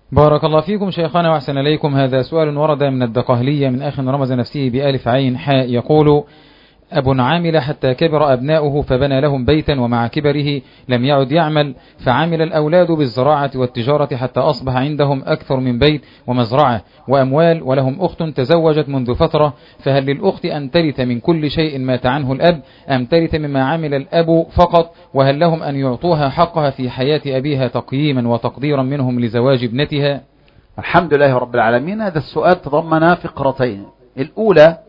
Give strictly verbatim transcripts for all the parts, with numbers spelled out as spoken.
بارك الله فيكم شيخنا وأحسن إليكم. هذا سؤال ورد من الدقهلية من أخ رمز نفسه بألف عين حاء، يقول: أب عامل حتى كبر أبناؤه فبنى لهم بيتا، ومع كبره لم يعد يعمل، فعمل الأولاد بالزراعة والتجارة حتى أصبح عندهم أكثر من بيت ومزرعة وأموال، ولهم أخت تزوجت منذ فترة، فهل للأخت أن ترث من كل شيء مات عنه الأب، أم ترث مما عمل الأب فقط؟ وهل لهم أن يعطوها حقها في حياة أبيها تقييما وتقديرا منهم لزواج ابنتها؟ الحمد لله رب العالمين. هذا السؤال تضمن فقرتين. الأولى: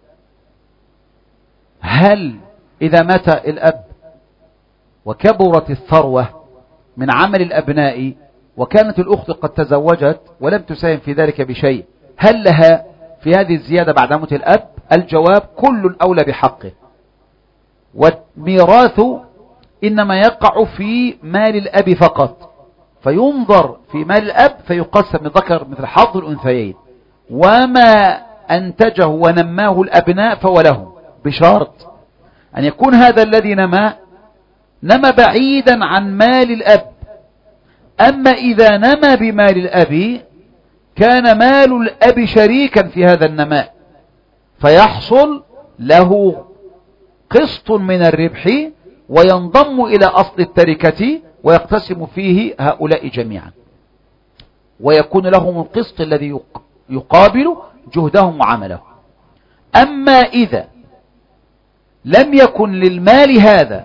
هل إذا مات الأب وكبرت الثروة من عمل الأبناء وكانت الأخت قد تزوجت ولم تساهم في ذلك بشيء، هل لها في هذه الزيادة بعد موت الأب؟ الجواب: كل أولى بحقه، والميراث إنما يقع في مال الأب فقط، فينظر في مال الأب فيقسم الذكر مثل حظ الأنثيين، وما أنتجه ونماه الأبناء فهو لهم، بشرط أن يكون هذا الذي نما نما بعيدا عن مال الأب. أما إذا نما بمال الأب كان مال الأب شريكا في هذا النماء، فيحصل له قسط من الربح وينضم إلى أصل التركة ويقتسم فيه هؤلاء جميعا، ويكون لهم القسط الذي يقابل جهدهم وعملهم. أما إذا لم يكن للمال هذا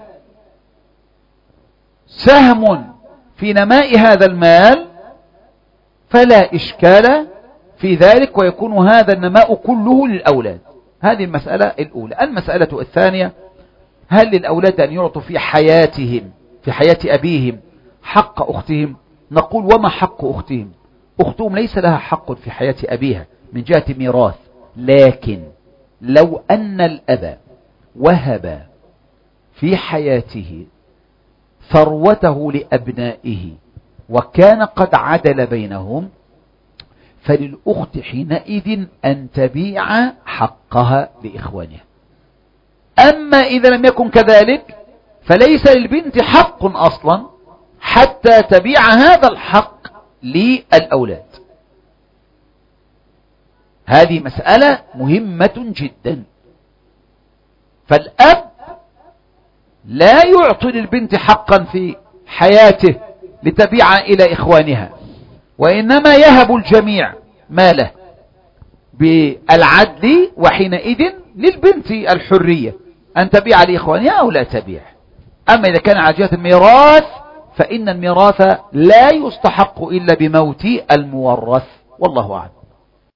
سهم في نماء هذا المال فلا إشكال في ذلك، ويكون هذا النماء كله للأولاد. هذه المسألة الأولى. المسألة الثانية: هل للأولاد أن يعطوا في حياتهم في حياة أبيهم حق أختهم؟ نقول: وما حق أختهم؟ أختهم ليس لها حق في حياة أبيها من جهة ميراث، لكن لو أن الأب وهب في حياته ثروته لأبنائه وكان قد عدل بينهم، فللأخت حينئذ أن تبيع حقها لإخوانها. أما إذا لم يكن كذلك فليس للبنت حق أصلا حتى تبيع هذا الحق للأولاد. هذه مسألة مهمة جدا. فالأب لا يعطي للبنت حقا في حياته لتبيع إلى إخوانها، وإنما يهب الجميع ماله بالعدل، وحينئذ للبنت الحرية أن تبيع لإخوانها أو لا تبيع. أما إذا كان على جهة الميراث فإن الميراث لا يستحق إلا بموت المورث، والله أعلم.